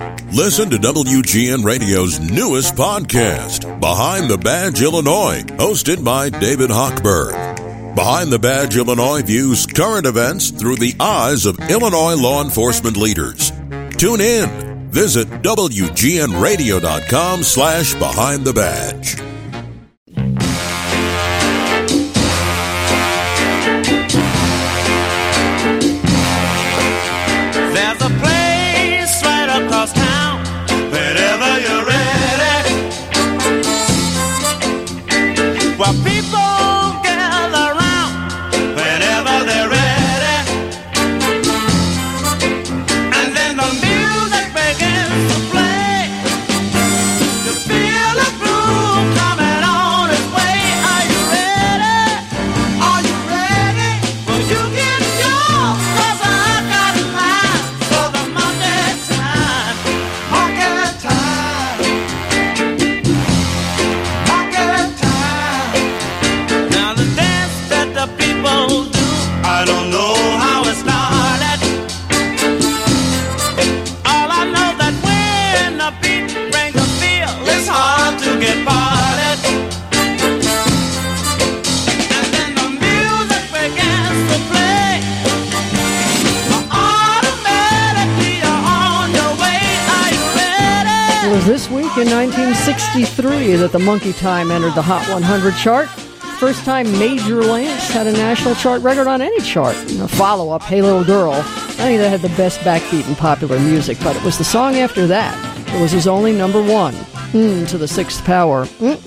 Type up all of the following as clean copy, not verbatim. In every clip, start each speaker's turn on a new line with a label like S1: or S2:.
S1: Listen to WGN Radio's newest podcast, Behind the Badge Illinois, hosted by David Hochberg. Behind the Badge Illinois views current events through the eyes of Illinois law enforcement leaders. Tune in. Visit WGNRadio.com/Behind the Badge.
S2: There's a place right across town, wherever you're ready, where people gather round whenever they're ready, and then the music begins to play. You feel the groove coming on its way. Are you ready? Are you ready? Well, you get yours, 'cause I got mine for the Monday time. Market time. Market time. Now the dance that the people do, I don't know how it started. All I know that when the beat brings a feel, it's hard to get parted. And then the music begins to play. Automatically you're on your way. Are you ready?
S3: It was this week in 1963 that the Monkey Time entered the Hot 100 chart. First time Major Lance had a national chart record on any chart. A follow-up, Hey Little Girl, I think that had the best backbeat in popular music, but it was the song after that. It was his only number one. To the sixth power.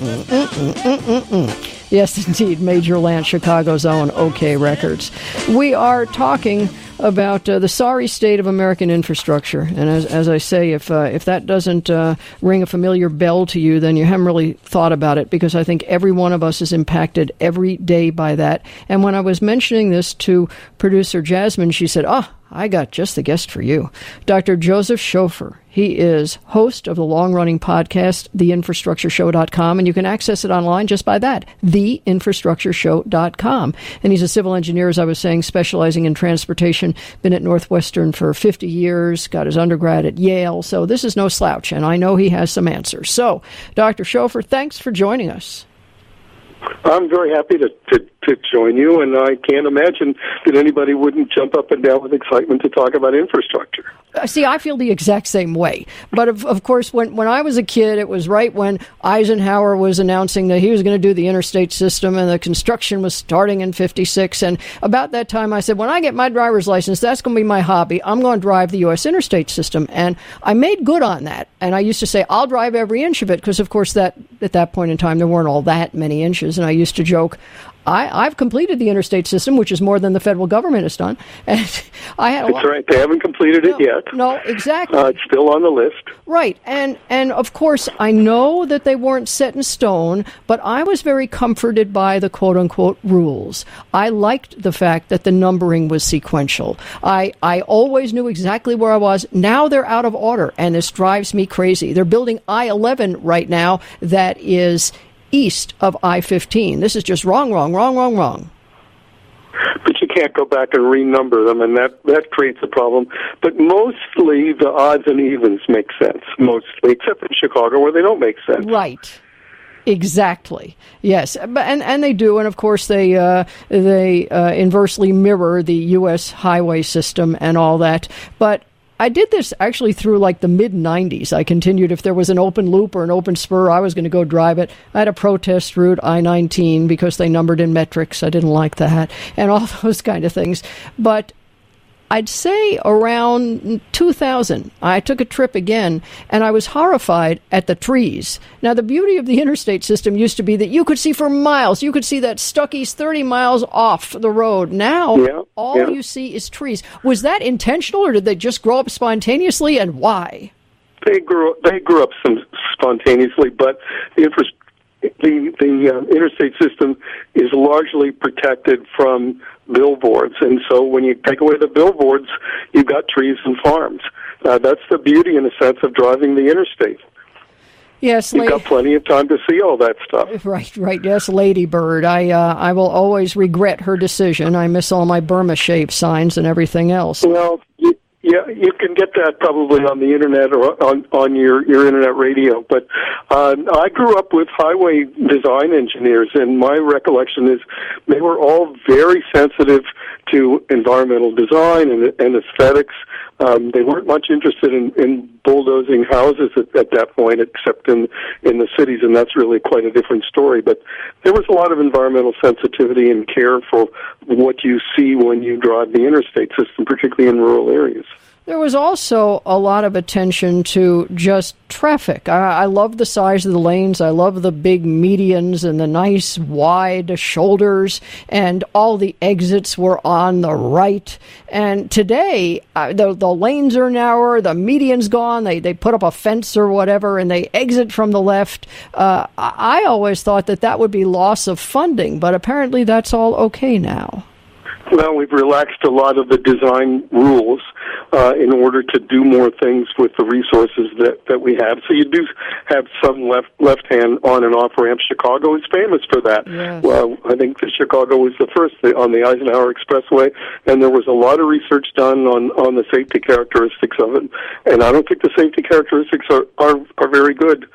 S3: Yes, indeed, Major Lance, Chicago's own OK Records. We are talking about the sorry state of American infrastructure. And as I say, if that doesn't ring a familiar bell to you, then you haven't really thought about it, because I think every one of us is impacted every day by that. And when I was mentioning this to producer Jasmine, she said, I got just the guest for you. Dr. Joseph Schofer. He is host of the long-running podcast, theinfrastructureshow.com, and you can access it online just by that, theinfrastructureshow.com. And he's a civil engineer, as I was saying, specializing in transportation, been at Northwestern for 50 years, got his undergrad at Yale, so this is no slouch, and I know he has some answers. So, Dr. Schofer, thanks for joining us.
S4: I'm very happy to join you, and I can't imagine that anybody wouldn't jump up and down with excitement to talk about infrastructure.
S3: See, I feel the exact same way. But, of course, when I was a kid, it was right when Eisenhower was announcing that he was going to do the interstate system, and the construction was starting in 56. And about that time, I said, when I get my driver's license, that's going to be my hobby. I'm going to drive the U.S. interstate system. And I made good on that. And I used to say, I'll drive every inch of it, because, of course, at that point in time, there weren't all that many inches. And I used to joke, I've completed the interstate system, which is more than the federal government has done. And I had
S4: That's right. They haven't completed it yet.
S3: No, exactly.
S4: It's still on the list.
S3: Right. And of course, I know that they weren't set in stone, but I was very comforted by the quote-unquote rules. I liked the fact that the numbering was sequential. I always knew exactly where I was. Now they're out of order, and this drives me crazy. They're building I-11 right now that is east of I-15. This is just wrong.
S4: But you can't go back and renumber them, and that creates a problem. But mostly the odds and evens make sense, mostly, except in Chicago where they don't make sense.
S3: Right. Exactly. Yes, and they do, and of course they inversely mirror the U.S. highway system and all that. But I did this actually through like the mid-'90s. I continued, if there was an open loop or an open spur, I was going to go drive it. I had a protest route, I-19, because they numbered in metrics. I didn't like that, and all those kind of things. But I'd say around 2000, I took a trip again, and I was horrified at the trees. Now, the beauty of the interstate system used to be that you could see for miles. You could see that Stuckey's 30 miles off the road. Now, all you see is trees. Was that intentional, or did they just grow up spontaneously, and why?
S4: They grew up spontaneously, but the interstate system is largely protected from billboards, and so when you take away the billboards, you've got trees and farms. That's the beauty, in a sense, of driving the interstate.
S3: Yes,
S4: you've got plenty of time to see all that stuff.
S3: Right. Yes, Lady Bird. I will always regret her decision. I miss all my Burma Shave signs and everything else.
S4: Well, Yeah, you can get that probably on the internet or on your internet radio. But I grew up with highway design engineers, and my recollection is they were all very sensitive to environmental design and aesthetics. They weren't much interested in bulldozing houses at that point, except in the cities, and that's really quite a different story. But there was a lot of environmental sensitivity and care for what you see when you drive the interstate system, particularly in rural areas.
S3: There was also a lot of attention to just traffic. I love the size of the lanes. I love the big medians and the nice wide shoulders, and all the exits were on the right. And today, the lanes are narrower, the median's gone, they put up a fence or whatever, and they exit from the left. I always thought that would be loss of funding, but apparently that's all okay now.
S4: Well, we've relaxed a lot of the design rules in order to do more things with the resources that we have. So you do have some left-hand on and off ramps. Chicago is famous for that.
S3: Yes.
S4: Well, I think that Chicago was the first on the Eisenhower Expressway, and there was a lot of research done on the safety characteristics of it. And I don't think the safety characteristics are very good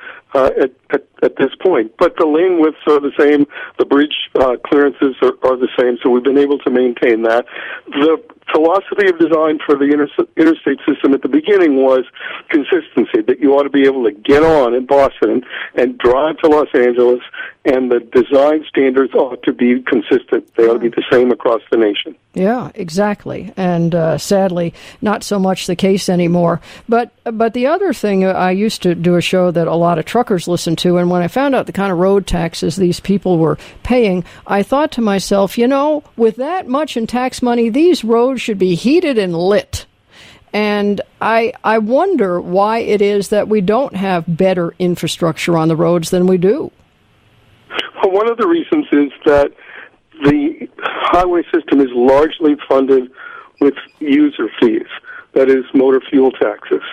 S4: at this point. But the lane widths are the same, the bridge clearances are the same, so we've been able to maintain that. The philosophy of design for the interstate system at the beginning was consistency, that you ought to be able to get on in Boston and drive to Los Angeles, and the design standards ought to be consistent. They ought to be the same across the nation.
S3: Yeah, exactly. And sadly, not so much the case anymore. But the other thing, I used to do a show that a lot of truckers listen to, and when I found out the kind of road taxes these people were paying, I thought to myself, with that much in tax money, these roads should be heated and lit. And I wonder why it is that we don't have better infrastructure on the roads than we do.
S4: Well, one of the reasons is that the highway system is largely funded with user fees, that is, motor fuel taxes.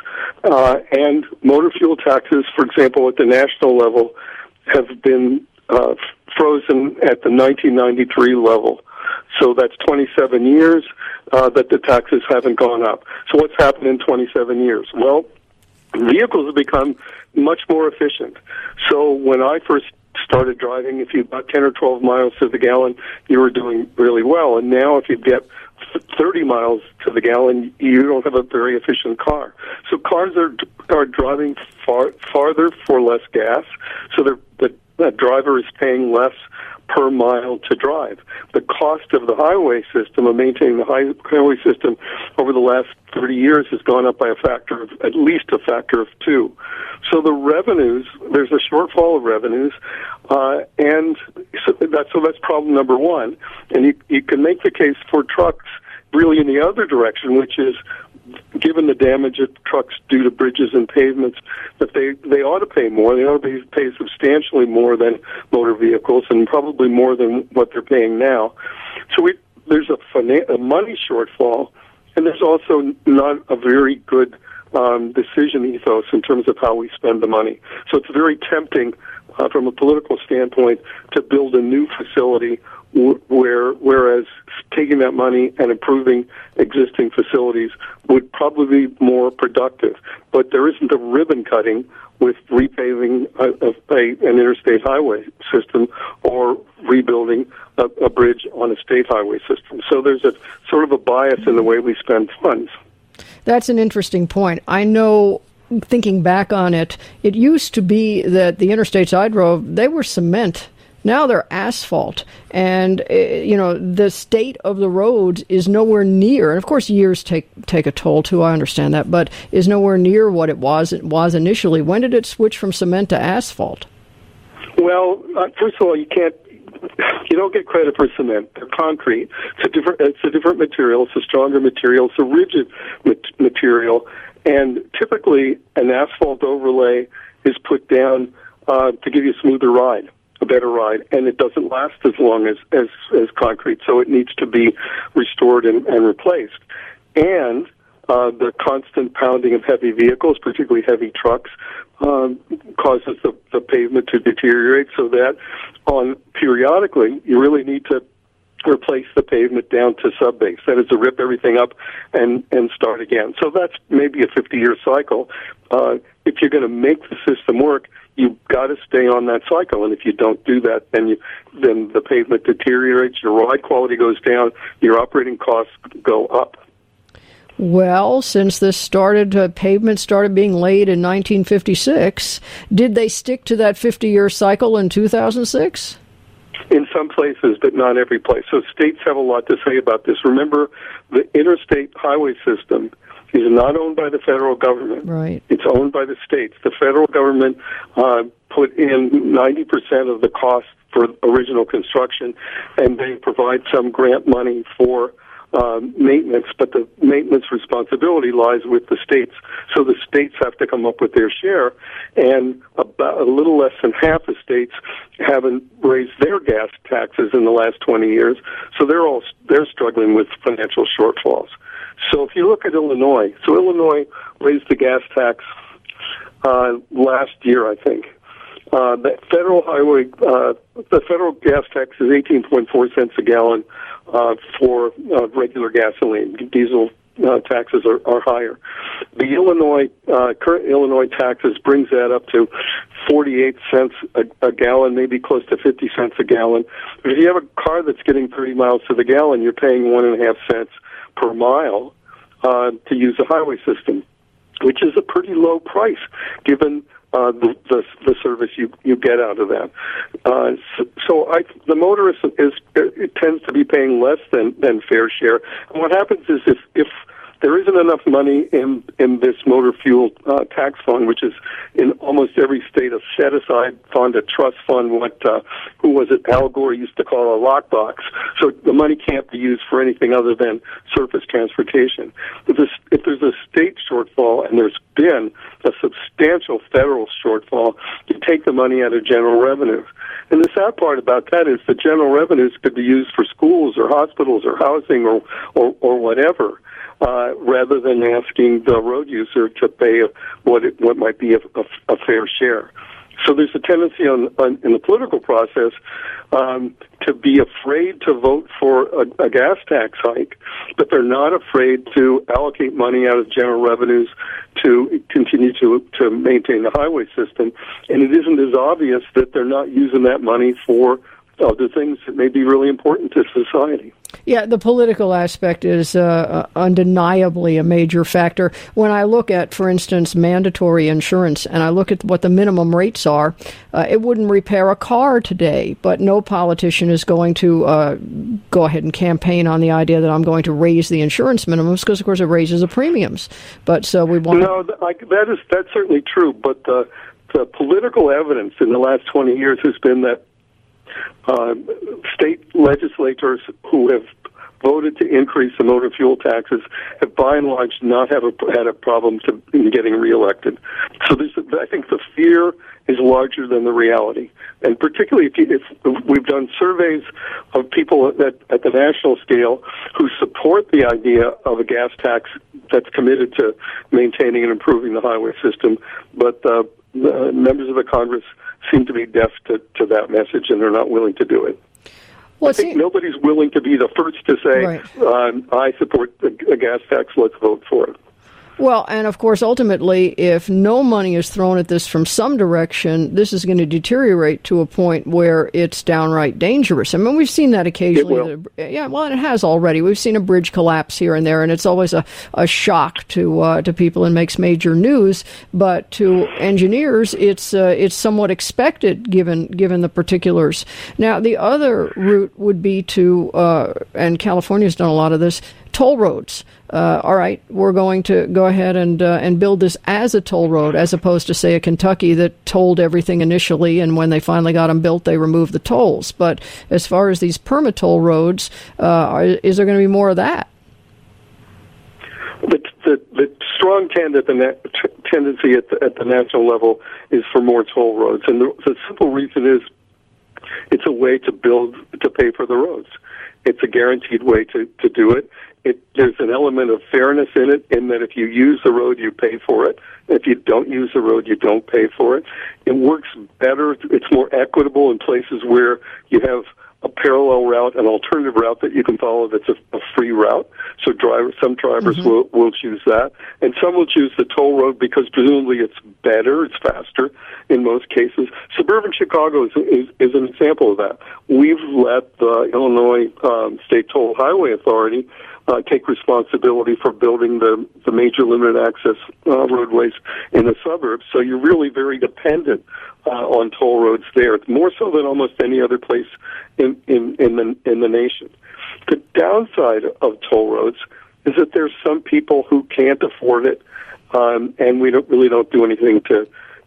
S4: And motor fuel taxes, for example, at the national level, have been frozen at the 1993 level. So that's 27 years that the taxes haven't gone up. So what's happened in 27 years? Well, vehicles have become much more efficient. So when I first started driving, if you got 10 or 12 miles to the gallon, you were doing really well. And now if you get 30 miles to the gallon, you don't have a very efficient car. So cars are driving farther for less gas. So the driver is paying less per mile to drive. The cost of the highway system, of maintaining the highway system over the last 30 years, has gone up by at least a factor of 2. So the revenues, there's a shortfall of revenues, and so that's problem number one. And you can make the case for trucks really in the other direction, which is, given the damage that trucks do to bridges and pavements, that they ought to pay more. They ought to pay substantially more than motor vehicles, and probably more than what they're paying now. So there's a money shortfall, and there's also not a very good decision ethos in terms of how we spend the money. So it's very tempting from a political standpoint to build a new facility whereas taking that money and improving existing facilities would probably be more productive. But there isn't a ribbon cutting with repaving an interstate highway system or rebuilding a bridge on a state highway system. So there's a sort of a bias in the way we spend funds.
S3: That's an interesting point. I know, thinking back on it, it used to be that the interstates I drove, they were cement. Now they're asphalt, and the state of the roads is nowhere near. And of course, years take a toll too. I understand that, but is nowhere near what it was initially. When did it switch from cement to asphalt?
S4: Well, first of all, you don't get credit for cement. They're concrete. It's a different material. It's a stronger material. It's a rigid material, and typically an asphalt overlay is put down to give you a smoother ride, a better ride, and it doesn't last as long as concrete, so it needs to be restored and replaced. And the constant pounding of heavy vehicles, particularly heavy trucks, causes the pavement to deteriorate, so that periodically you really need to replace the pavement down to subbase. That is to rip everything up and start again. So that's maybe a 50-year cycle. If you're going to make the system work, you've got to stay on that cycle. And if you don't do that, then the pavement deteriorates, your ride quality goes down, your operating costs go up.
S3: Well, since this pavement started being laid in 1956, did they stick to that 50-year cycle in 2006?
S4: In some places, but not every place. So states have a lot to say about this. Remember, the interstate highway system is not owned by the federal government.
S3: Right.
S4: It's owned by the states. The federal government put in 90% of the cost for original construction, and they provide some grant money for maintenance, but the maintenance responsibility lies with the states. So the states have to come up with their share, and about a little less than half the states haven't raised their gas taxes in the last 20 years. So they're struggling with financial shortfalls. So if you look at Illinois, Illinois raised the gas tax last year, I think. The federal gas tax is 18.4 cents a gallon for regular gasoline. Diesel taxes are higher. The current Illinois taxes brings that up to 48 cents a gallon, maybe close to 50 cents a gallon. But if you have a car that's getting 30 miles to the gallon, you're paying 1.5 cents per mile to use the highway system, which is a pretty low price given the service you get out of that. The motorist it tends to be paying less than fair share. And what happens is if there isn't enough money in this motor fuel tax fund, which is in almost every state a set-aside fund, a trust fund, who was it, Al Gore used to call a lockbox. So the money can't be used for anything other than surface transportation. If there's a state shortfall, and there's been a substantial federal shortfall, you take the money out of general revenues. And the sad part about that is the general revenues could be used for schools or hospitals or housing or whatever. Rather than asking the road user to pay what might be a fair share. So there's a tendency in the political process to be afraid to vote for a gas tax hike, but they're not afraid to allocate money out of general revenues to continue to maintain the highway system. And it isn't as obvious that they're not using that money for other things that may be really important to society.
S3: Yeah, the political aspect is undeniably a major factor. When I look at, for instance, mandatory insurance, and I look at what the minimum rates are, it wouldn't repair a car today, but no politician is going to go ahead and campaign on the idea that I'm going to raise the insurance minimums, because, of course, it raises the premiums. But so we want...
S4: No, that's certainly true, but the political evidence in the last 20 years has been that state legislators who have voted to increase the motor fuel taxes have, by and large, not had a problem in getting reelected. So I think the fear is larger than the reality. And particularly if we've done surveys of people at the national scale who support the idea of a gas tax that's committed to maintaining and improving the highway system, but the members of the Congress seem to be deaf to that message, and they're not willing to do it.
S3: Well,
S4: I think nobody's willing to be the first to say,
S3: right.
S4: I support a gas tax, let's vote for it.
S3: Well, and of course, ultimately, if no money is thrown at this from some direction, this is going to deteriorate to a point where it's downright dangerous. I mean, we've seen that occasionally. And it has already. We've seen a bridge collapse here and there, and it's always a shock to people and makes major news. But to engineers, it's somewhat expected given the particulars. Now, the other route would be to, and California's done a lot of this, toll roads. All right, we're going to go ahead and build this as a toll road, as opposed to, say, a Kentucky that tolled everything initially, and when they finally got them built, they removed the tolls. But as far as these permit-toll roads, is there going to be more of that?
S4: The strong tendency at the national level is for more toll roads, and the simple reason is it's a way to pay for the roads. It's a guaranteed way to do it. There's an element of fairness in it, in that if you use the road, you pay for it. If you don't use the road, you don't pay for it. It works better. It's more equitable in places where you have a parallel route, an alternative route that you can follow that's a free route. So some drivers will choose that, and some will choose the toll road because presumably it's better, it's faster in most cases. Suburban Chicago is an example of that. We've let the Illinois State Toll Highway Authority take responsibility for building the major limited access roadways in the suburbs. So you're really very dependent on toll roads there, more so than almost any other place in the nation. The downside of toll roads is that there's some people who can't afford it, and we don't do anything to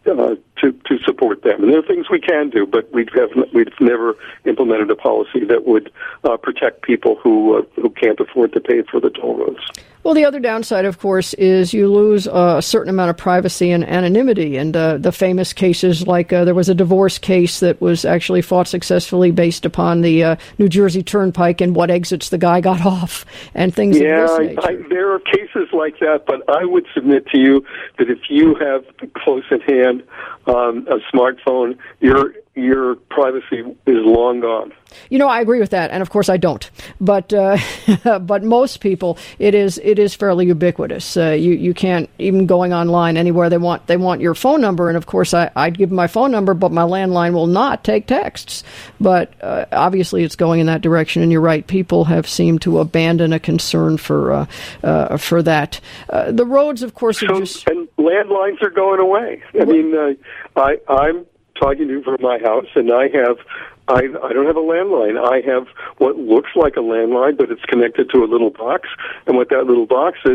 S4: support them. And there are things we can do, but we've never implemented a policy that would protect people who can't afford to pay for the toll roads.
S3: Well, the other downside, of course, is you lose a certain amount of privacy and anonymity. And the famous cases, like there was a divorce case that was actually fought successfully based upon the New Jersey Turnpike and what exits the guy got off and things of this nature.
S4: There are cases like that, but I would submit to you that if you have close at hand a smartphone, your privacy is long gone.
S3: You know, I agree with that, and of course I don't. But but most people, it is fairly ubiquitous. You can't, even going online anywhere they want your phone number, and of course I'd give them my phone number, but my landline will not take texts. But obviously it's going in that direction, and you're right. People have seemed to abandon a concern for that. The roads, of course, are just...
S4: And landlines are going away. I mean, I'm talking to you from my house, and I don't have a landline. I have what looks like a landline, but it's connected to a little box, and what that little box is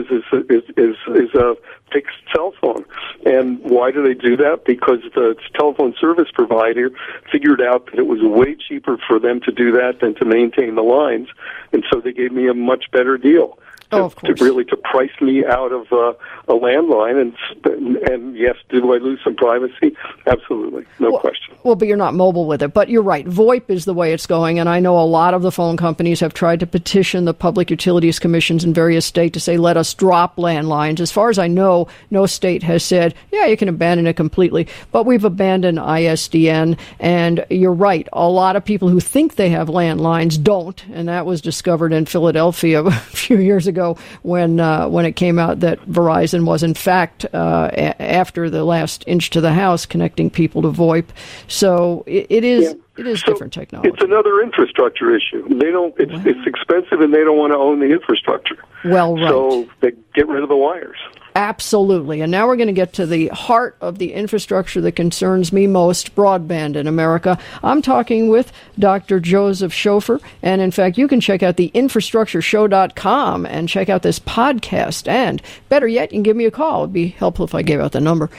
S4: a fixed cell phone. And why do they do that? Because the telephone service provider figured out that it was way cheaper for them to do that than to maintain the lines, and so they gave me a much better deal. To price me out of a landline, and yes, do I lose some privacy? Absolutely, no question.
S3: Well, but you're not mobile with it. But you're right, VoIP is the way it's going, and I know a lot of the phone companies have tried to petition the Public Utilities Commissions in various states to say, let us drop landlines. As far as I know, no state has said, yeah, you can abandon it completely. But we've abandoned ISDN, and you're right, a lot of people who think they have landlines don't, and that was discovered in Philadelphia a few years ago when it came out that Verizon was in fact after the last inch to the house connecting people to VoIP. So it is different technology.
S4: It's another infrastructure issue. It's expensive, and they don't want to own the infrastructure.
S3: Well, right.
S4: So they get rid of the wires.
S3: Absolutely. And now we're going to get to the heart of the infrastructure that concerns me most, broadband in America. I'm talking with Dr. Joseph Schofer. And in fact, you can check out the infrastructureshow.com and check out this podcast. And better yet, you can give me a call. It would be helpful if I gave out the number,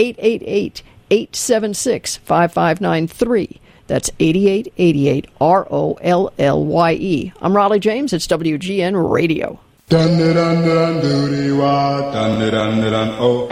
S3: 888-876-5593. That's 8888 ROLLYE. I'm Raleigh James. It's WGN Radio.
S5: Dun dun dun dun doo wah, dun dun dun dun oh.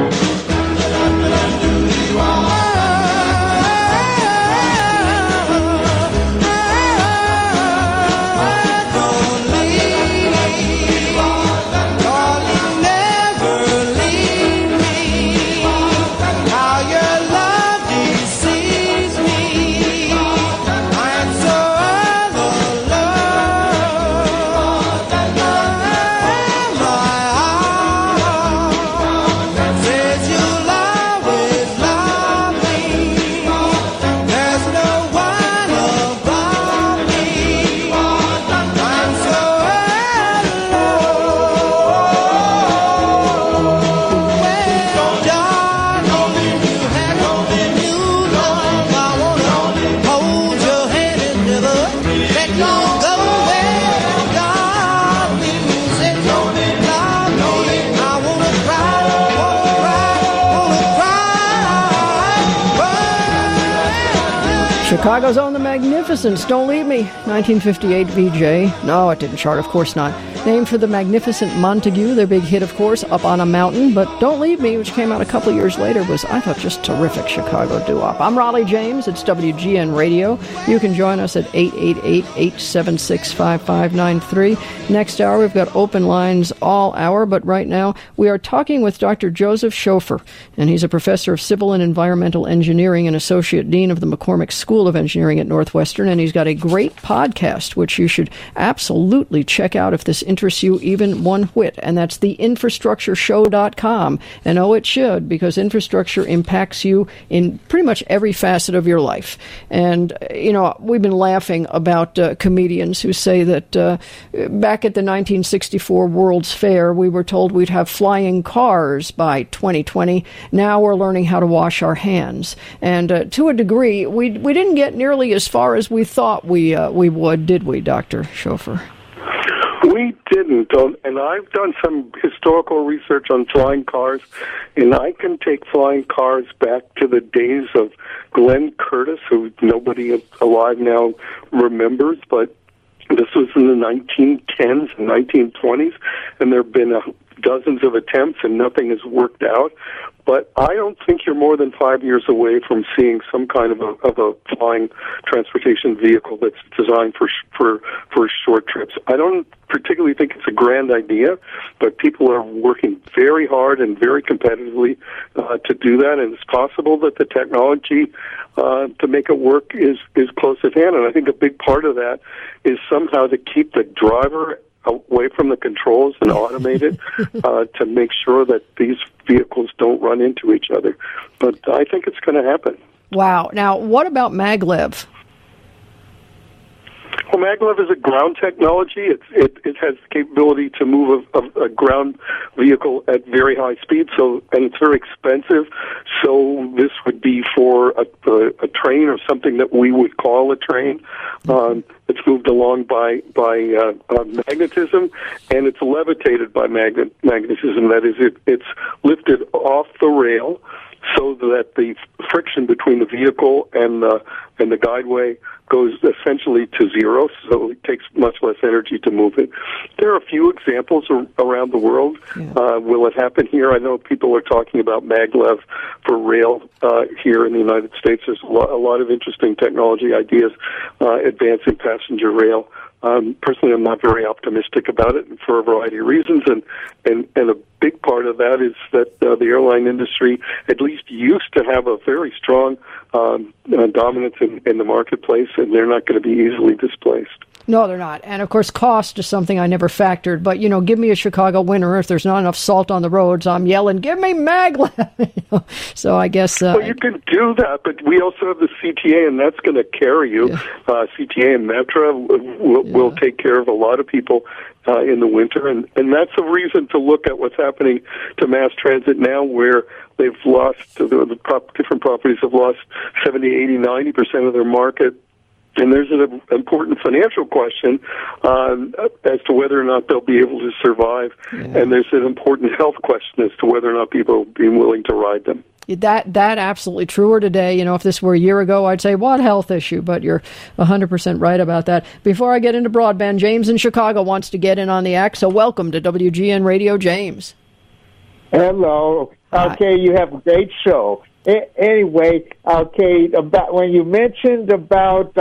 S3: Chicago's own The Magnificents, Don't Leave Me, 1958 VJ. No, it didn't chart, of course not. Named for the magnificent Montague, their big hit, of course, Up on a Mountain. But Don't Leave Me, which came out a couple years later, was, I thought, just terrific Chicago doo-wop. I'm Raleigh James. It's WGN Radio. You can join us at 888-876-5593. Next hour, we've got open lines all hour, but right now we are talking with Dr. Joseph Schofer, and he's a professor of civil and environmental engineering and associate dean of the McCormick School of Engineering at Northwestern, and he's got a great podcast, which you should absolutely check out if this interests you even one whit, and that's theinfrastructureshow.com. And oh, it should, because infrastructure impacts you in pretty much every facet of your life. And, you know, we've been laughing about comedians who say that back at the 1964 World's Fair, we were told we'd have flying cars by 2020. Now we're learning how to wash our hands. And to a degree, we didn't get nearly as far as we thought we would, did we, Dr. Schofer?
S4: We didn't, and I've done some historical research on flying cars, and I can take flying cars back to the days of Glenn Curtiss, who nobody alive now remembers, but this was in the 1910s and 1920s, and there have been dozens of attempts, and nothing has worked out. But I don't think you're more than 5 years away from seeing some kind of a flying transportation vehicle that's designed for short trips. I don't particularly think it's a grand idea, but people are working very hard and very competitively to do that, and it's possible that the technology to make it work is close at hand. And I think a big part of that is somehow to keep the driver away from the controls and automate it to make sure that these vehicles don't run into each other. But I think it's going to happen.
S3: Wow. Now, what about maglev?
S4: Well, maglev is a ground technology. It has the capability to move a ground vehicle at very high speed, and it's very expensive. So this would be for a train or something that we would call a train. It's moved along by magnetism, and it's levitated by magnetism. That is, it's lifted off the rail so that the friction between the vehicle and the guideway goes essentially to zero, so it takes much less energy to move it. There are a few examples around the world. Yeah. Will it happen here? I know people are talking about maglev for rail here in the United States. There's a lot of interesting technology ideas advancing passenger rail. Personally, I'm not very optimistic about it for a variety of reasons, and a big part of that is that the airline industry at least used to have a very strong dominance in the marketplace, and they're not going to be easily displaced.
S3: No, they're not. And, of course, cost is something I never factored. But, you know, give me a Chicago winter. If there's not enough salt on the roads, I'm yelling, give me maglev. So I guess...
S4: well, you can do that, but we also have the CTA, and that's going to carry you. Yeah. CTA and Metra will take care of a lot of people in the winter. And that's a reason to look at what's happening to mass transit now, where they've lost, different properties have lost 70, 80, 90% of their market. And there's an important financial question as to whether or not they'll be able to survive. Yeah. And there's an important health question as to whether or not people will be willing to ride them.
S3: That absolutely truer today. You know, if this were a year ago, I'd say, what health issue? But you're 100% right about that. Before I get into broadband, James in Chicago wants to get in on the act. So welcome to WGN Radio, James.
S6: Hello. Okay, you have a great show. Anyway, okay, about when you mentioned about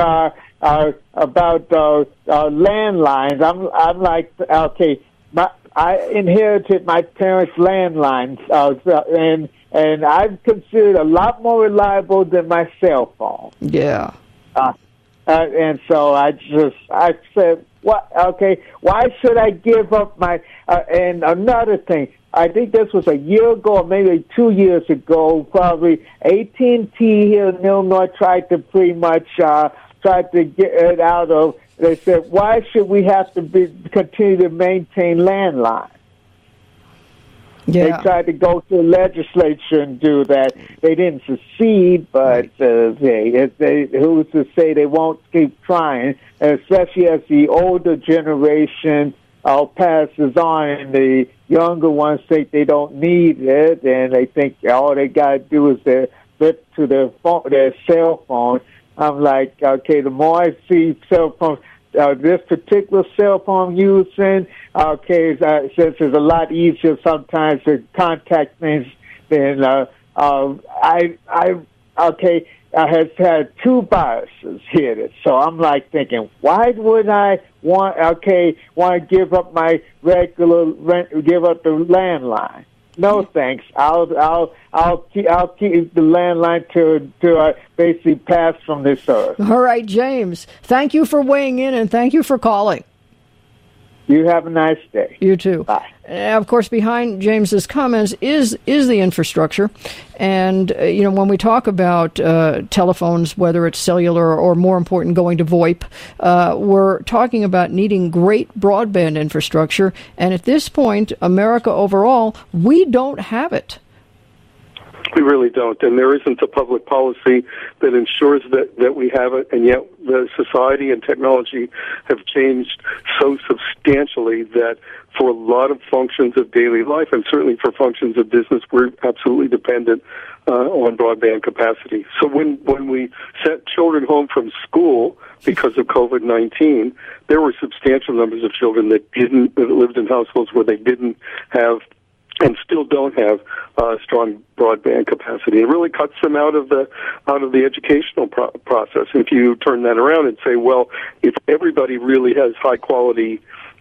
S6: landlines, I'm like, okay, I inherited my parents' landlines, and I've considered a lot more reliable than my cell phone.
S3: Yeah.
S6: And so I said, what? Okay, why should I give up my? And another thing. I think this was a year ago or maybe 2 years ago, probably AT&T here in Illinois tried to pretty much get it out of, they said, why should we have to continue to maintain landlines?
S3: Yeah.
S6: They tried to go to the legislature and do that. They didn't succeed, but who's to say they won't keep trying, especially as the older generation passes on and the younger ones think they don't need it, and they think all they got to do is flip to their cell phone. I'm like, okay, the more I see cell phones, this particular cell phone using, okay, since it's a lot easier sometimes to contact things than okay, has had two viruses hit it. So I'm like thinking, why would I want to give up my regular give up the landline? No thanks. I'll keep the landline till I basically pass from this earth.
S3: All right, James. Thank you for weighing in, and thank you for calling.
S6: You have a nice day.
S3: You too.
S6: Bye.
S3: Of course, behind James's comments is the infrastructure, and when we talk about telephones, whether it's cellular or more important, going to VoIP, we're talking about needing great broadband infrastructure. And at this point, America overall, we don't have it.
S4: We really don't, and there isn't a public policy that ensures that we have it, and yet the society and technology have changed so substantially that for a lot of functions of daily life, and certainly for functions of business, we're absolutely dependent on broadband capacity. So when we sent children home from school because of COVID-19, there were substantial numbers of children that lived in households where they didn't have and still don't have strong broadband capacity. It really cuts them out of the educational process. If you turn that around and say, well, if everybody really has high quality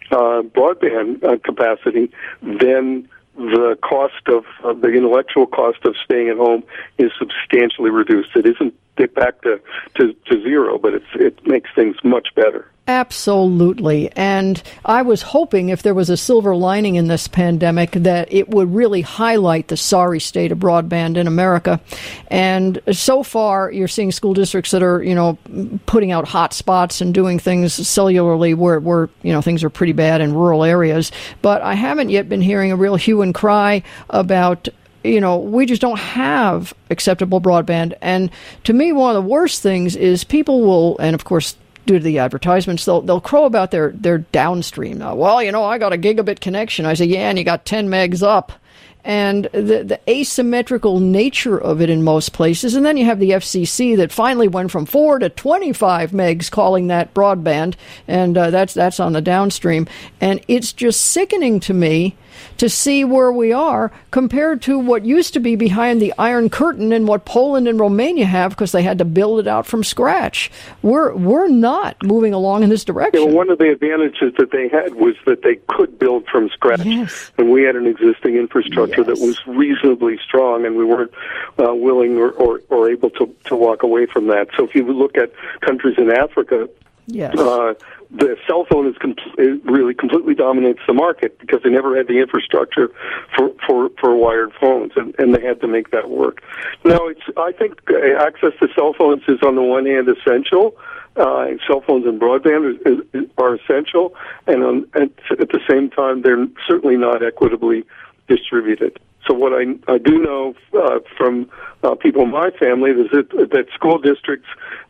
S4: broadband capacity, then the cost of the intellectual cost of staying at home is substantially reduced. It isn't back to zero, but it makes things much better.
S3: Absolutely. And I was hoping if there was a silver lining in this pandemic that it would really highlight the sorry state of broadband in America. And so far, you're seeing school districts that are, putting out hotspots and doing things cellularly where things are pretty bad in rural areas. But I haven't yet been hearing a real hue and cry about we just don't have acceptable broadband. And to me, one of the worst things is people will, and of course, due to the advertisements, they'll crow about their downstream. Well, I got a gigabit connection. I say, yeah, and you got 10 megs up. And the asymmetrical nature of it in most places. And then you have the FCC that finally went from 4 to 25 megs, calling that broadband. And that's on the downstream. And it's just sickening to me to see where we are compared to what used to be behind the Iron Curtain and what Poland and Romania have, because they had to build it out from scratch. We're not moving along in this direction.
S4: Yeah, well, one of the advantages that they had was that they could build from scratch.
S3: Yes.
S4: And we had an existing infrastructure that was reasonably strong, and we weren't willing or able to walk away from that. So if you look at countries in Africa,
S3: yes.
S4: The cell phone really completely dominates the market because they never had the infrastructure for wired phones, and they had to make that work. Now, I think access to cell phones is on the one hand essential. Cell phones and broadband are essential, and at the same time, they're certainly not equitably distributed. So what I do know from people in my family is that school districts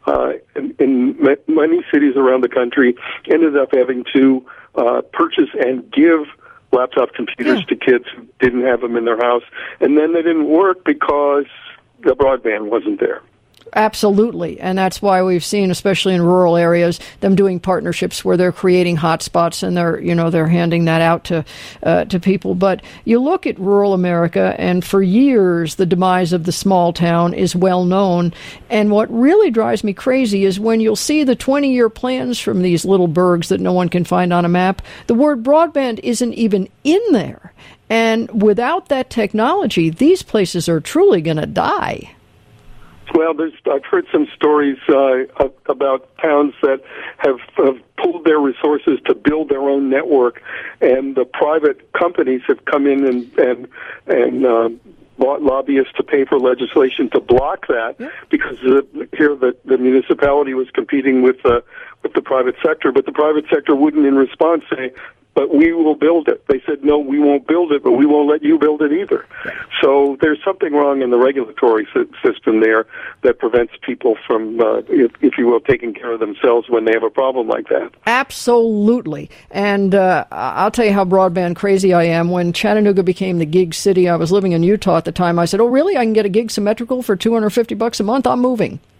S4: in many cities around the country ended up having to purchase and give laptop computers to kids who didn't have them in their house, and then they didn't work because the broadband wasn't there.
S3: Absolutely, and that's why we've seen, especially in rural areas, them doing partnerships where they're creating hotspots and they're handing that out to people. But you look at rural America, and for years the demise of the small town is well known. And what really drives me crazy is when you'll see the 20-year plans from these little burgs that no one can find on a map, the word broadband isn't even in there. And without that technology, these places are truly going to die.
S4: Well, I've heard some stories about towns that have pooled their resources to build their own network, and the private companies have come in and bought lobbyists to pay for legislation to block that because here the municipality was competing with the private sector, but the private sector wouldn't, in response, say, but we will build it. They said, no, we won't build it, but we won't let you build it either. So there's something wrong in the regulatory system there that prevents people from, if you will, taking care of themselves when they have a problem like that.
S3: Absolutely. And I'll tell you how broadband crazy I am. When Chattanooga became the gig city, I was living in Utah at the time. I said, oh, really? I can get a gig symmetrical for $250 a month? I'm moving.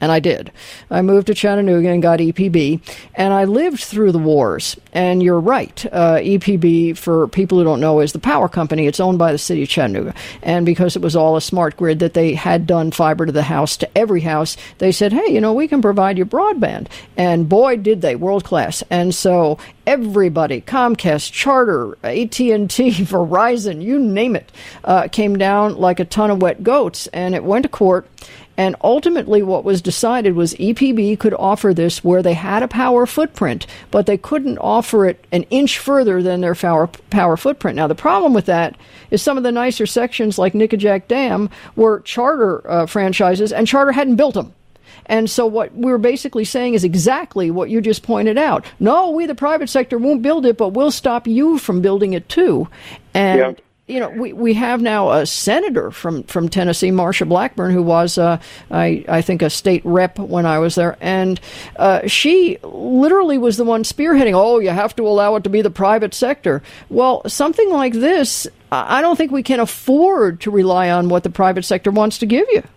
S3: And I did. I moved to Chattanooga and got EPB, and I lived through the wars. And you're right. EPB, for people who don't know, is the power company. It's owned by the city of Chattanooga. And because it was all a smart grid that they had done fiber to the house, to every house, they said, hey, we can provide you broadband. And boy, did they, world class. And so everybody, Comcast, Charter, AT&T, Verizon, you name it, came down like a ton of wet goats. And it went to court. And ultimately what was decided was EPB could offer this where they had a power footprint, but they couldn't offer it an inch further than their power footprint. Now, the problem with that is some of the nicer sections like Nickajack Dam were Charter franchises, and Charter hadn't built them. And so what we're basically saying is exactly what you just pointed out. No, we, the private sector, won't build it, but we'll stop you from building it too. And we have now a senator from Tennessee, Marsha Blackburn, who was, I think, a state rep when I was there. And she literally was the one spearheading, you have to allow it to be the private sector. Well, something like this, I don't think we can afford to rely on what the private sector wants to give you.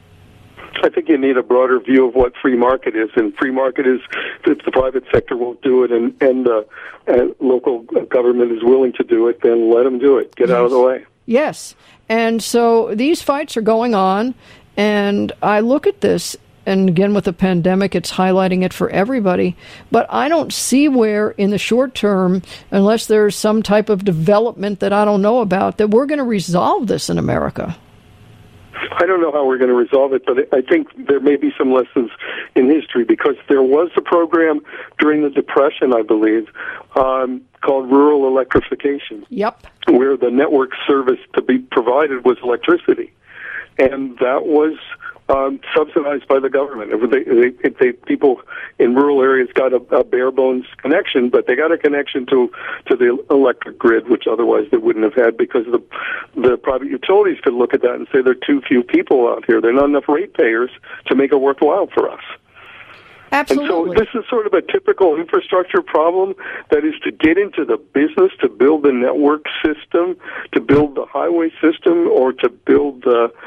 S4: I think you need a broader view of what free market is, and free market is if the private sector won't do it and local government is willing to do it, then let them do it. Get out of the way.
S3: Yes. And so these fights are going on, and I look at this, and again with the pandemic, it's highlighting it for everybody, but I don't see where in the short term, unless there's some type of development that I don't know about, that we're going to resolve this in America.
S4: I don't know how we're going to resolve it, but I think there may be some lessons in history, because there was a program during the Depression, I believe, called rural electrification.
S3: Yep.
S4: Where the network service to be provided was electricity. And that was subsidized by the government. If people in rural areas got a bare bones connection, but they got a connection to the electric grid, which otherwise they wouldn't have had, because the private utilities could look at that and say there are too few people out here. There are not enough ratepayers to make it worthwhile for us.
S3: Absolutely.
S4: And so this is sort of a typical infrastructure problem, that is to get into the business, to build the network system, to build the highway system, or to build,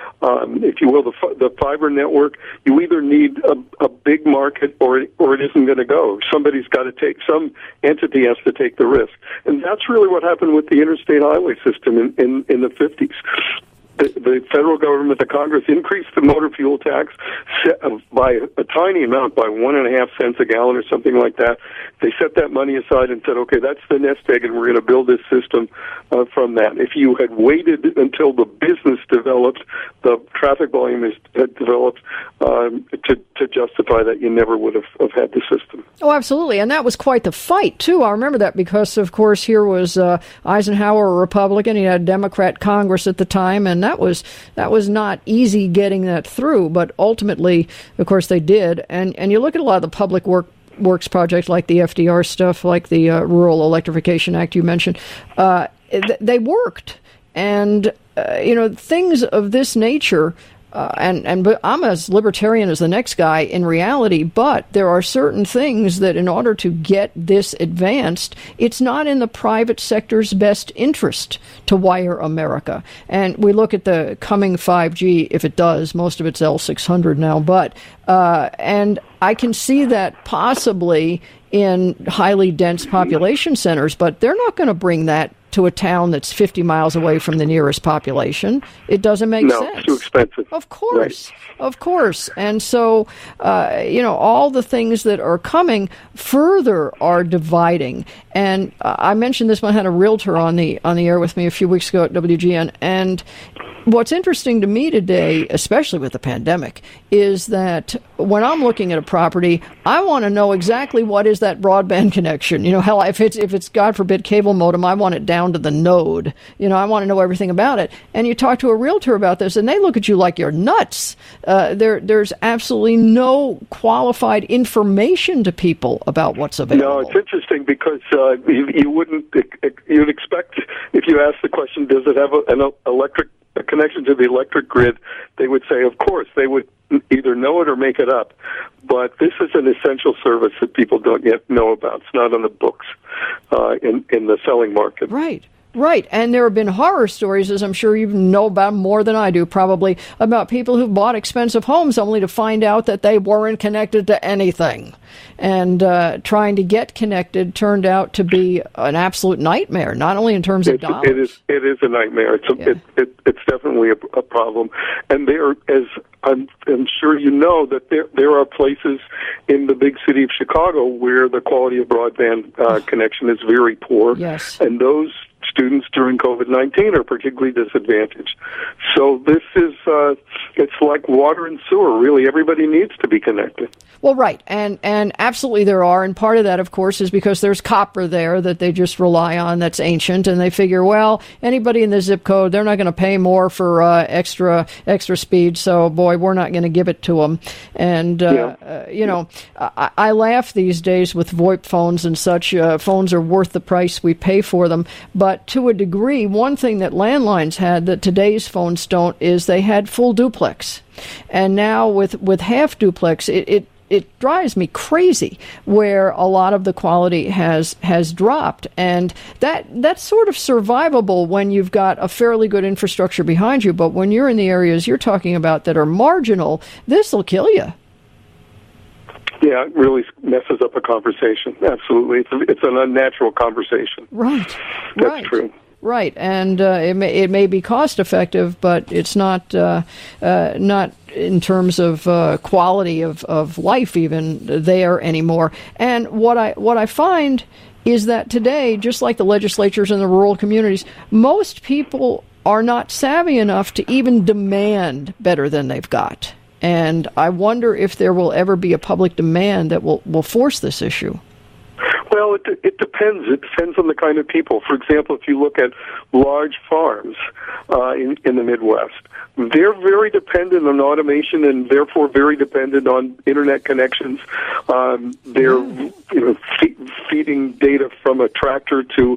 S4: if you will, the fiber network. You either need a big market or it isn't going to go. Some entity has to take the risk. And that's really what happened with the interstate highway system in the 50s. The federal government, the Congress, increased the motor fuel tax by a tiny amount, by 1.5 cents a gallon or something like that. They set that money aside and said, okay, that's the nest egg, and we're going to build this system from that. If you had waited until the business developed, the traffic volume had developed to justify that, you never would have had the system.
S3: Oh, absolutely. And that was quite the fight, too. I remember that because, of course, here was Eisenhower, a Republican. He had a Democrat Congress at the time, and that was not easy getting that through. But ultimately, of course, they did. And you look at a lot of the public works projects like the FDR stuff, like the Rural Electrification Act you mentioned, they worked. And, things of this nature, and I'm as libertarian as the next guy in reality, but there are certain things that in order to get this advanced, it's not in the private sector's best interest to wire America. And we look at the coming 5G, if it does, most of it's L600 now, but, and I can see that possibly in highly dense population centers, but they're not going to bring that to a town that's 50 miles away from the nearest population. It doesn't make sense.
S4: No, it's too expensive.
S3: Of course. Right. Of course. And so, all the things that are coming further are dividing. And I mentioned this when I had a realtor on the air with me a few weeks ago at WGN. And what's interesting to me today, especially with the pandemic, is that when I'm looking at a property, I want to know exactly what is that broadband connection. Hell, if it's God forbid cable modem, I want it down to the node. I want to know everything about it. And you talk to a realtor about this, and they look at you like you're nuts. There's absolutely no qualified information to people about what's available.
S4: No, it's interesting because you'd expect, if you ask the question, does it have a connection to the electric grid, they would say, of course. They would either know it or make it up. But this is an essential service that people don't yet know about. It's not on the books in the selling market.
S3: Right. Right, and there have been horror stories, as I'm sure you know about more than I do, probably, about people who bought expensive homes only to find out that they weren't connected to anything. And trying to get connected turned out to be an absolute nightmare, not only in terms of dollars.
S4: It is a nightmare. It's definitely a problem. And there, as I'm sure you know, that there are places in the big city of Chicago where the quality of broadband connection is very poor.
S3: Yes.
S4: And those students during COVID-19 are particularly disadvantaged. So this is, it's like water and sewer. Really, everybody needs to be connected.
S3: Well, right, and absolutely there are, and part of that, of course, is because there's copper there that they just rely on that's ancient, and they figure, well, anybody in the zip code, they're not going to pay more for extra speed, so, boy, we're not going to give it to them. And, you know, I laugh these days with VoIP phones and such. Phones are worth the price we pay for them, but to a degree, one thing that landlines had that today's phones don't is they had full duplex. And now with half duplex, it drives me crazy where a lot of the quality has dropped. And that's sort of survivable when you've got a fairly good infrastructure behind you. But when you're in the areas you're talking about that are marginal, this will kill you.
S4: Yeah, it really messes up a conversation. Absolutely. It's an unnatural conversation.
S3: Right.
S4: That's true.
S3: Right, and it may be cost effective, but it's not in terms of quality of life even there anymore. And what I find is that today, just like the legislatures in the rural communities, most people are not savvy enough to even demand better than they've got. And I wonder if there will ever be a public demand that will force this issue.
S4: Well, it depends. It depends on the kind of people. For example, if you look at large farms in the Midwest, they're very dependent on automation and therefore very dependent on internet connections. They're feeding data from a tractor to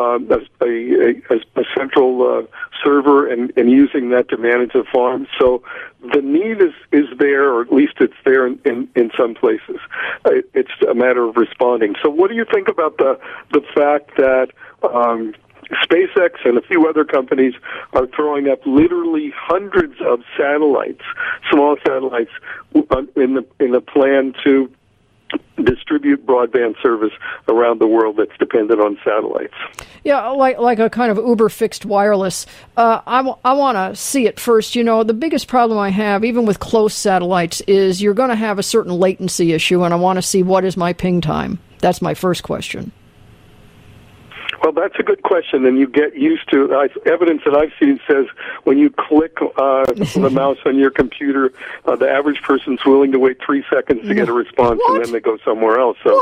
S4: a central server and using that to manage the farm. So the need is there, or at least it's there in some places. It's a matter of responding. So what do you think about the fact that SpaceX and a few other companies are throwing up literally hundreds of satellites, small satellites, in the plan to distribute broadband service around the world that's dependent on satellites?
S3: Yeah, like a kind of Uber fixed wireless. I want to see it first. You know, the biggest problem I have, even with close satellites, is you're going to have a certain latency issue, and I want to see what is my ping time. That's my first question.
S4: Well, that's a good question, and you get used to evidence that I've seen says when you click the mouse on your computer, the average person's willing to wait 3 seconds to get a response, and then they go somewhere else. So,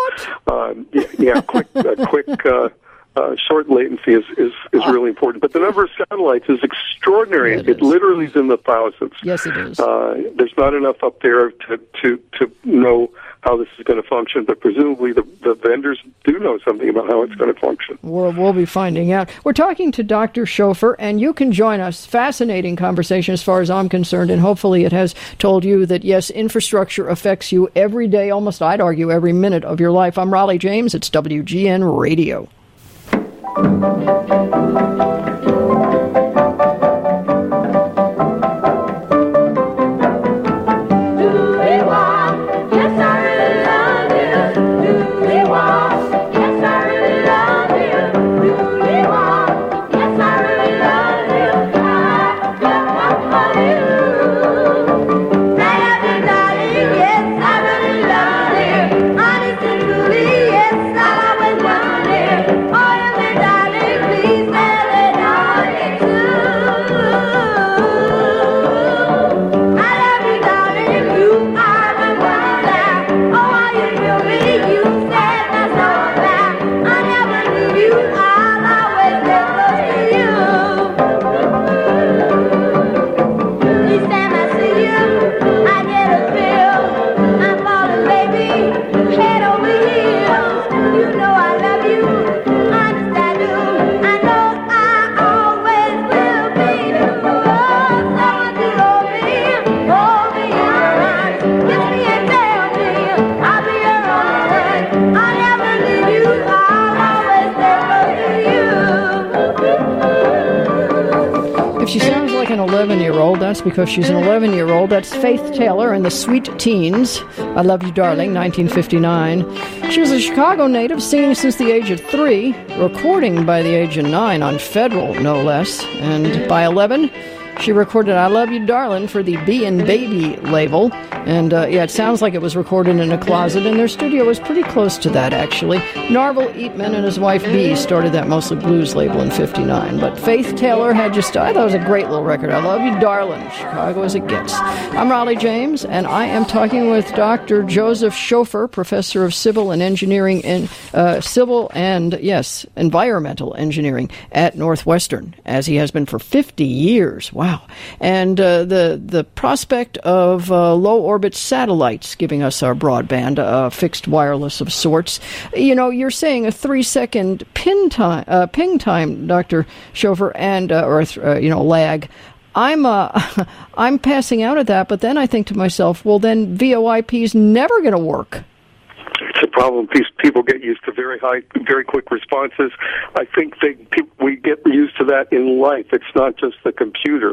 S4: quick short latency is really important. But the number of satellites is extraordinary. It literally is in the thousands.
S3: Yes, it is.
S4: There's not enough up there to know how this is going to function, but presumably the vendors do know something about how it's going to function. We'll
S3: be finding out. We're talking to Dr. Schofer, and you can join us. Fascinating conversation as far as I'm concerned, and hopefully it has told you that, yes, infrastructure affects you every day, almost I'd argue every minute of your life. I'm Raleigh James. It's WGN Radio.
S2: Yes, I will run it. Oh, you may, darling, please let it
S3: That's because she's an 11-year-old. That's Faith Taylor and the Sweet Teens. I Love You, Darling, 1959. She was a Chicago native, singing since the age of 3, recording by the age of 9 on Federal, no less. And by 11, she recorded I Love You, Darling for the B and Baby label. And, it sounds like it was recorded in a closet, and their studio was pretty close to that, actually. Narvel Eatman and his wife, Bee, started that mostly blues label in 59. But Faith Taylor had just, I thought it was a great little record. I Love You, Darling, Chicago as it gets. I'm Raleigh James, and I am talking with Dr. Joseph Schofer, professor of civil and engineering, environmental engineering at Northwestern, as he has been for 50 years. Wow. And the prospect of low-orbit satellites giving us our broadband, fixed wireless of sorts. You know, you're saying a 3-second ping time, Dr. Schofer, and lag. I'm passing out at that, but then I think to myself, well, then VoIP's never going to work.
S4: It's a problem. People get used to very high, very quick responses. I think we get used to that in life. It's not just the computer.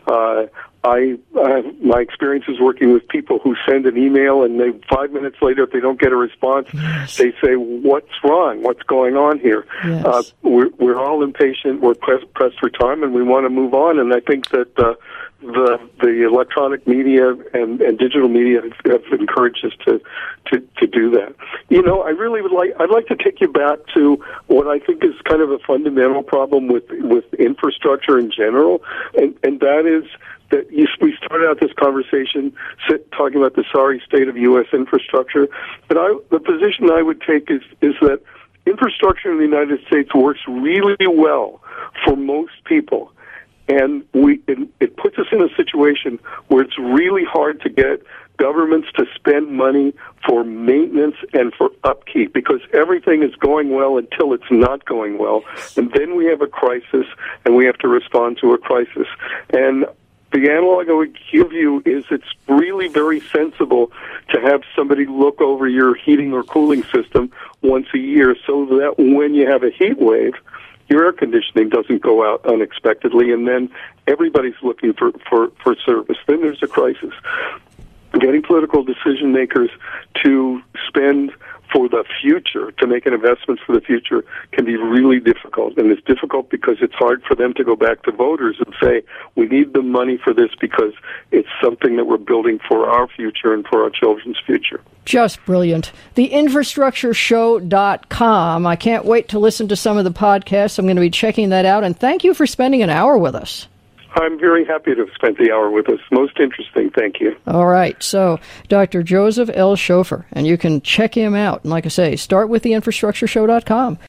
S4: My experience is working with people who send an email, and 5 minutes later, if they don't get a response, yes, they say, "What's wrong? What's going on here?" Yes. We're all impatient. We're pressed for time, and we want to move on. And I think that the electronic media and digital media have encouraged us to do that. You know, I'd like to take you back to what I think is kind of a fundamental problem with infrastructure in general, and that is that we started out this conversation talking about the sorry state of U.S. infrastructure, but the position I would take is that infrastructure in the United States works really well for most people. And it puts us in a situation where it's really hard to get governments to spend money for maintenance and for upkeep, because everything is going well until it's not going well. And then we have a crisis, and we have to respond to a crisis. And the analog I would give you is it's really very sensible to have somebody look over your heating or cooling system once a year, so that when you have a heat wave, your air conditioning doesn't go out unexpectedly, and then everybody's looking for service. Then there's a crisis. Getting political decision makers to spend for the future, to make an investment for the future, can be really difficult. And it's difficult because it's hard for them to go back to voters and say, we need the money for this because it's something that we're building for our future and for our children's future.
S3: Just brilliant. TheInfrastructureShow.com. I can't wait to listen to some of the podcasts. I'm going to be checking that out. And thank you for spending an hour with us.
S4: I'm very happy to have spent the hour with us. Most interesting. Thank you.
S3: All right. So, Dr. Joseph L. Schofer, and you can check him out. And like I say, start with TheInfrastructureShow.com.